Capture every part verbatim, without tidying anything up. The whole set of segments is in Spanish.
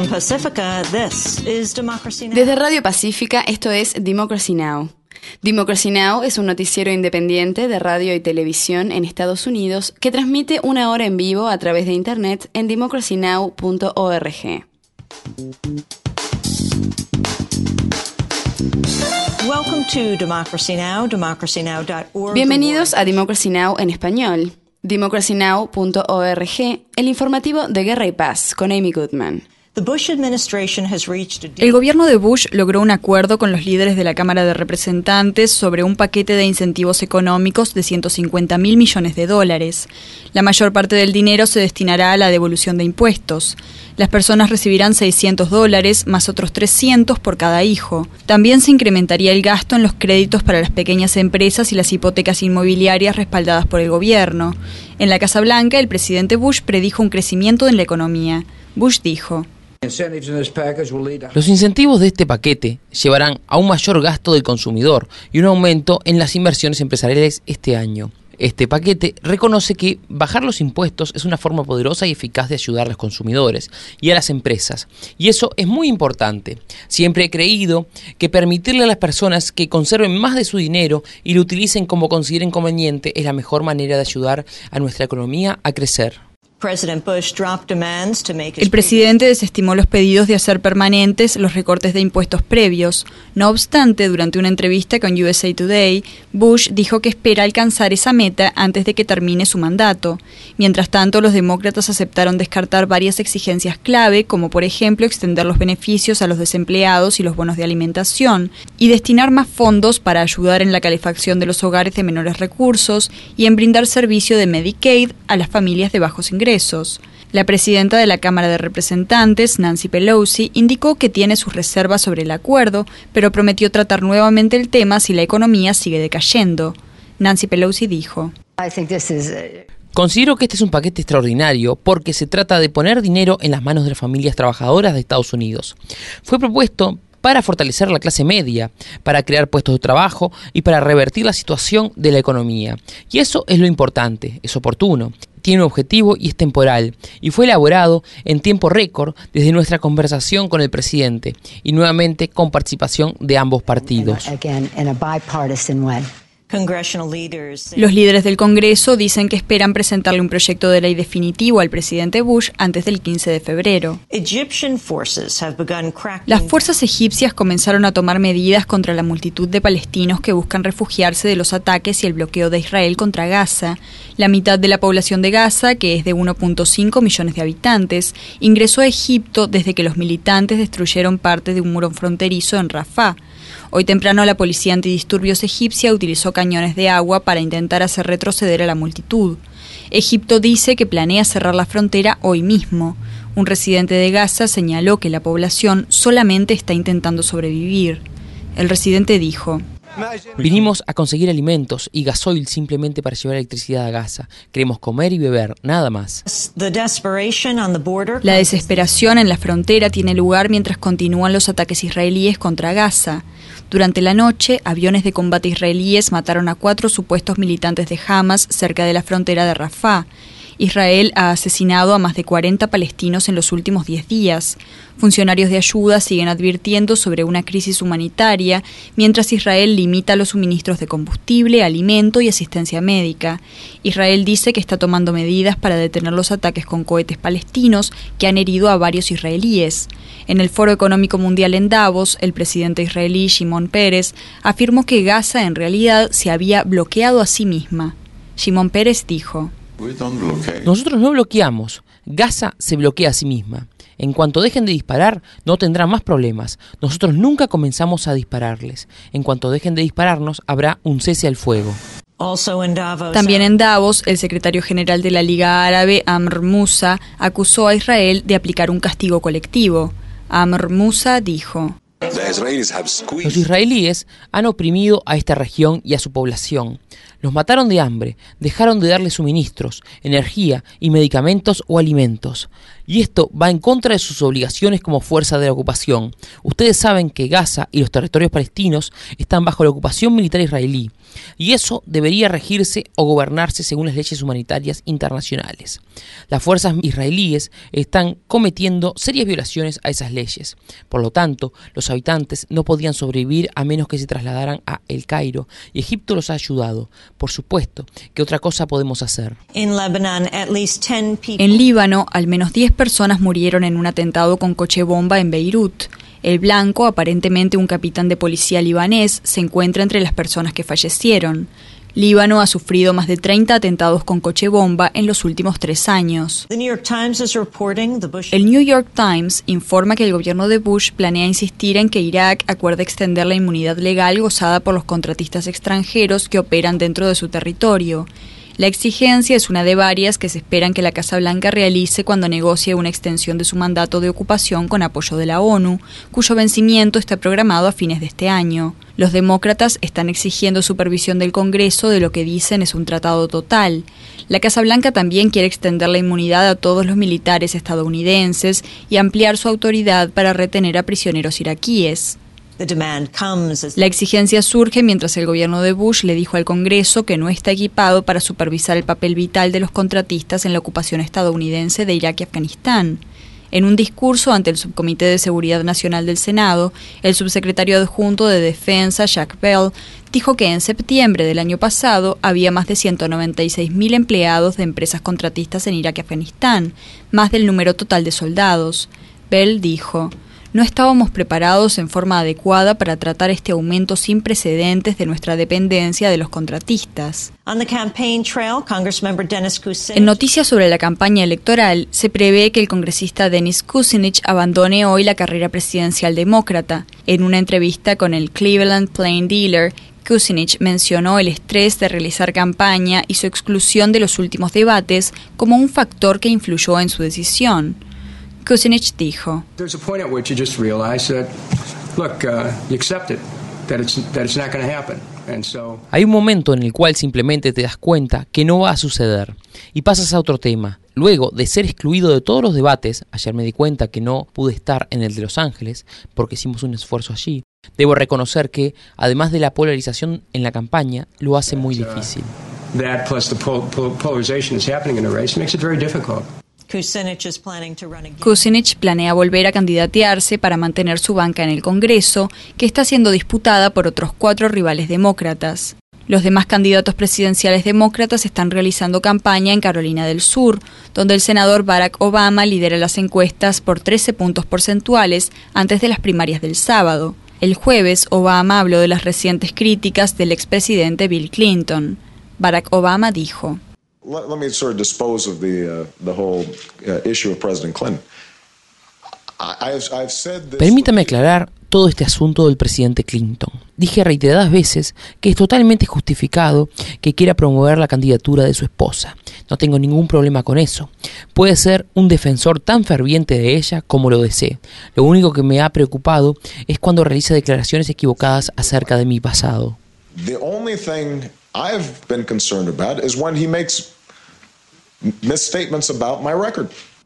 From Pacifica, this is Democracy Now! Desde Radio Pacífica, esto es Democracy Now! Democracy Now! Es un noticiero independiente de radio y televisión en Estados Unidos que transmite una hora en vivo a través de internet en democracy now punto org. Welcome to Democracy Now! democracy now dot org. Bienvenidos a Democracy Now! En español. democracy now punto org, el informativo de Guerra y Paz, con Amy Goodman. El gobierno de Bush logró un acuerdo con los líderes de la Cámara de Representantes sobre un paquete de incentivos económicos de ciento cincuenta mil millones de dólares. La mayor parte del dinero se destinará a la devolución de impuestos. Las personas recibirán seiscientos dólares más otros trescientos por cada hijo. También se incrementaría el gasto en los créditos para las pequeñas empresas y las hipotecas inmobiliarias respaldadas por el gobierno. En la Casa Blanca, el presidente Bush predijo un crecimiento en la economía. Bush dijo: los incentivos de este paquete llevarán a un mayor gasto del consumidor y un aumento en las inversiones empresariales este año. Este paquete reconoce que bajar los impuestos es una forma poderosa y eficaz de ayudar a los consumidores y a las empresas. Y eso es muy importante. Siempre he creído que permitirle a las personas que conserven más de su dinero y lo utilicen como consideren conveniente es la mejor manera de ayudar a nuestra economía a crecer. El presidente desestimó los pedidos de hacer permanentes los recortes de impuestos previos. No obstante, durante una entrevista con U S A Today, Bush dijo que espera alcanzar esa meta antes de que termine su mandato. Mientras tanto, los demócratas aceptaron descartar varias exigencias clave, como por ejemplo extender los beneficios a los desempleados y los bonos de alimentación, y destinar más fondos para ayudar en la calefacción de los hogares de menores recursos y en brindar servicio de Medicaid a las familias de bajos ingresos. La presidenta de la Cámara de Representantes, Nancy Pelosi, indicó que tiene sus reservas sobre el acuerdo, pero prometió tratar nuevamente el tema si la economía sigue decayendo. Nancy Pelosi dijo: considero que este es un paquete extraordinario porque se trata de poner dinero en las manos de las familias trabajadoras de Estados Unidos. Fue propuesto para fortalecer la clase media, para crear puestos de trabajo y para revertir la situación de la economía. Y eso es lo importante, es oportuno, tiene un objetivo y es temporal, y fue elaborado en tiempo récord desde nuestra conversación con el presidente, y nuevamente con participación de ambos partidos. Los líderes del Congreso dicen que esperan presentarle un proyecto de ley definitivo al presidente Bush antes del quince de febrero. Las fuerzas egipcias comenzaron a tomar medidas contra la multitud de palestinos que buscan refugiarse de los ataques y el bloqueo de Israel contra Gaza. La mitad de la población de Gaza, que es de uno punto cinco millones de habitantes, ingresó a Egipto desde que los militantes destruyeron parte de un muro fronterizo en Rafah. Hoy temprano la policía antidisturbios egipcia utilizó cañones de agua para intentar hacer retroceder a la multitud. Egipto dice que planea cerrar la frontera hoy mismo. Un residente de Gaza señaló que la población solamente está intentando sobrevivir. El residente dijo: vinimos a conseguir alimentos y gasoil simplemente para llevar electricidad a Gaza. Queremos comer y beber, nada más. La desesperación en la frontera tiene lugar mientras continúan los ataques israelíes contra Gaza. Durante la noche, aviones de combate israelíes mataron a cuatro supuestos militantes de Hamas cerca de la frontera de Rafah. Israel ha asesinado a más de cuarenta palestinos en los últimos diez días. Funcionarios de ayuda siguen advirtiendo sobre una crisis humanitaria, mientras Israel limita los suministros de combustible, alimento y asistencia médica. Israel dice que está tomando medidas para detener los ataques con cohetes palestinos que han herido a varios israelíes. En el Foro Económico Mundial en Davos, el presidente israelí Shimon Peres afirmó que Gaza en realidad se había bloqueado a sí misma. Shimon Peres dijo: nosotros no bloqueamos, Gaza se bloquea a sí misma. En cuanto dejen de disparar, no tendrán más problemas. Nosotros nunca comenzamos a dispararles. En cuanto dejen de dispararnos, habrá un cese al fuego. También en Davos, el secretario general de la Liga Árabe, Amr Moussa, acusó a Israel de aplicar un castigo colectivo. Amr Moussa dijo: los israelíes han oprimido a esta región y a su población. Los mataron de hambre, dejaron de darles suministros, energía y medicamentos o alimentos. Y esto va en contra de sus obligaciones como fuerza de la ocupación. Ustedes saben que Gaza y los territorios palestinos están bajo la ocupación militar israelí, y eso debería regirse o gobernarse según las leyes humanitarias internacionales. Las fuerzas israelíes están cometiendo serias violaciones a esas leyes. Por lo tanto, los habitantes no podían sobrevivir a menos que se trasladaran a El Cairo, y Egipto los ha ayudado. Por supuesto, ¿qué otra cosa podemos hacer? In Lebanon, at least ten people... En Líbano, al menos diez personas murieron en un atentado con coche bomba en Beirut. El blanco, aparentemente un capitán de policía libanés, se encuentra entre las personas que fallecieron. Líbano ha sufrido más de treinta atentados con coche bomba en los últimos tres años. The New York Times is reporting the Bush... El New York Times informa que el gobierno de Bush planea insistir en que Irak acuerde extender la inmunidad legal gozada por los contratistas extranjeros que operan dentro de su territorio. La exigencia es una de varias que se esperan que la Casa Blanca realice cuando negocie una extensión de su mandato de ocupación con apoyo de la ONU, cuyo vencimiento está programado a fines de este año. Los demócratas están exigiendo supervisión del Congreso de lo que dicen es un tratado total. La Casa Blanca también quiere extender la inmunidad a todos los militares estadounidenses y ampliar su autoridad para retener a prisioneros iraquíes. La exigencia surge mientras el gobierno de Bush le dijo al Congreso que no está equipado para supervisar el papel vital de los contratistas en la ocupación estadounidense de Irak y Afganistán. En un discurso ante el Subcomité de Seguridad Nacional del Senado, el subsecretario adjunto de Defensa, Jack Bell, dijo que en septiembre del año pasado había más de ciento noventa y seis mil empleados de empresas contratistas en Irak y Afganistán, más del número total de soldados. Bell dijo: no estábamos preparados en forma adecuada para tratar este aumento sin precedentes de nuestra dependencia de los contratistas. En noticias sobre la campaña electoral, se prevé que el congresista Dennis Kucinich abandone hoy la carrera presidencial demócrata. En una entrevista con el Cleveland Plain Dealer, Kucinich mencionó el estrés de realizar campaña y su exclusión de los últimos debates como un factor que influyó en su decisión. Kucinich dijo: hay un momento en el cual simplemente te das cuenta que no va a suceder y pasas a otro tema. Luego de ser excluido de todos los debates, ayer me di cuenta que no pude estar en el de Los Ángeles porque hicimos un esfuerzo allí. Debo reconocer que, además de la polarización en la campaña, lo hace muy difícil. Kucinich planea volver a candidatearse para mantener su banca en el Congreso, que está siendo disputada por otros cuatro rivales demócratas. Los demás candidatos presidenciales demócratas están realizando campaña en Carolina del Sur, donde el senador Barack Obama lidera las encuestas por trece puntos porcentuales antes de las primarias del sábado. El jueves, Obama habló de las recientes críticas del expresidente Bill Clinton. Barack Obama dijo: Let, let me sort of dispose of the uh, the whole uh, issue of President Clinton. I, I've, I've said this... Permítame aclarar todo este asunto del presidente Clinton. Dije reiteradas veces que es totalmente justificado que quiera promover la candidatura de su esposa. No tengo ningún problema con eso. Puede ser un defensor tan ferviente de ella como lo desee. Lo único que me ha preocupado es cuando realiza declaraciones equivocadas acerca de mi pasado. The only thing I've been concerned about is when he makes misstatements about my record.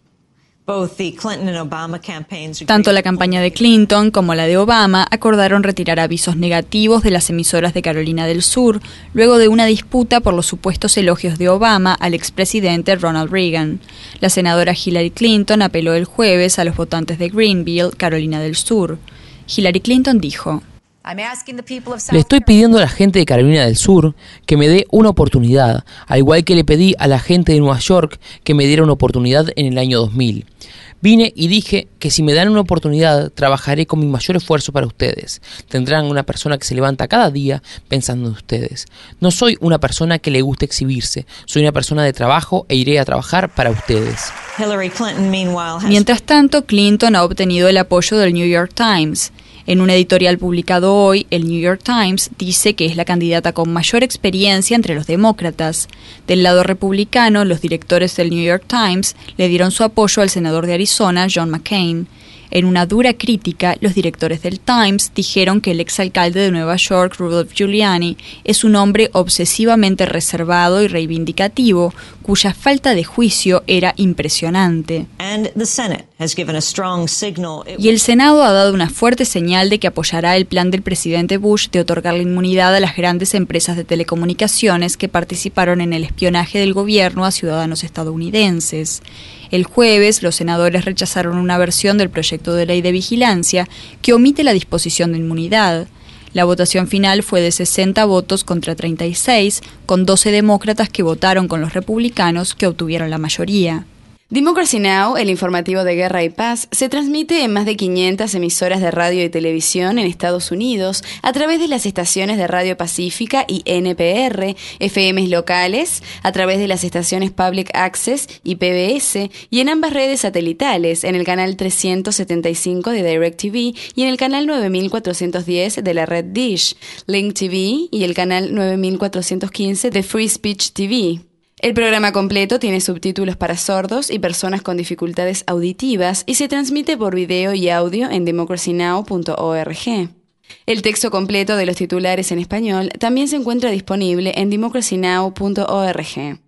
Tanto la campaña de Clinton como la de Obama acordaron retirar avisos negativos de las emisoras de Carolina del Sur luego de una disputa por los supuestos elogios de Obama al expresidente Ronald Reagan. La senadora Hillary Clinton apeló el jueves a los votantes de Greenville, Carolina del Sur. Hillary Clinton dijo: le estoy pidiendo a la gente de Carolina del Sur que me dé una oportunidad, al igual que le pedí a la gente de Nueva York que me diera una oportunidad en el año dos mil. Vine y dije que si me dan una oportunidad, trabajaré con mi mayor esfuerzo para ustedes. Tendrán una persona que se levanta cada día pensando en ustedes. No soy una persona que le guste exhibirse, soy una persona de trabajo e iré a trabajar para ustedes. Hillary Clinton, meanwhile, has... Mientras tanto, Clinton ha obtenido el apoyo del New York Times. En un editorial publicado hoy, el New York Times dice que es la candidata con mayor experiencia entre los demócratas. Del lado republicano, los directores del New York Times le dieron su apoyo al senador de Arizona, John McCain. En una dura crítica, los directores del Times dijeron que el exalcalde de Nueva York, Rudolph Giuliani, es un hombre obsesivamente reservado y reivindicativo, cuya falta de juicio era impresionante. Y el Senado ha dado una fuerte señal de que apoyará el plan del presidente Bush de otorgar la inmunidad a las grandes empresas de telecomunicaciones que participaron en el espionaje del gobierno a ciudadanos estadounidenses. El jueves, los senadores rechazaron una versión del proyecto de ley de vigilancia que omite la disposición de inmunidad. La votación final fue de sesenta votos contra treinta y seis, con doce demócratas que votaron con los republicanos, que obtuvieron la mayoría. Democracy Now!, el informativo de Guerra y Paz, se transmite en más de quinientas emisoras de radio y televisión en Estados Unidos a través de las estaciones de Radio Pacífica y N P R, F Ms locales, a través de las estaciones Public Access y P B S, y en ambas redes satelitales, en el canal trescientos setenta y cinco de DirecTV y en el canal nueve mil cuatrocientos diez de la red Dish, Link T V y el canal nueve mil cuatrocientos quince de Free Speech T V. El programa completo tiene subtítulos para sordos y personas con dificultades auditivas y se transmite por video y audio en democracy now punto org. El texto completo de los titulares en español también se encuentra disponible en democracy now punto org.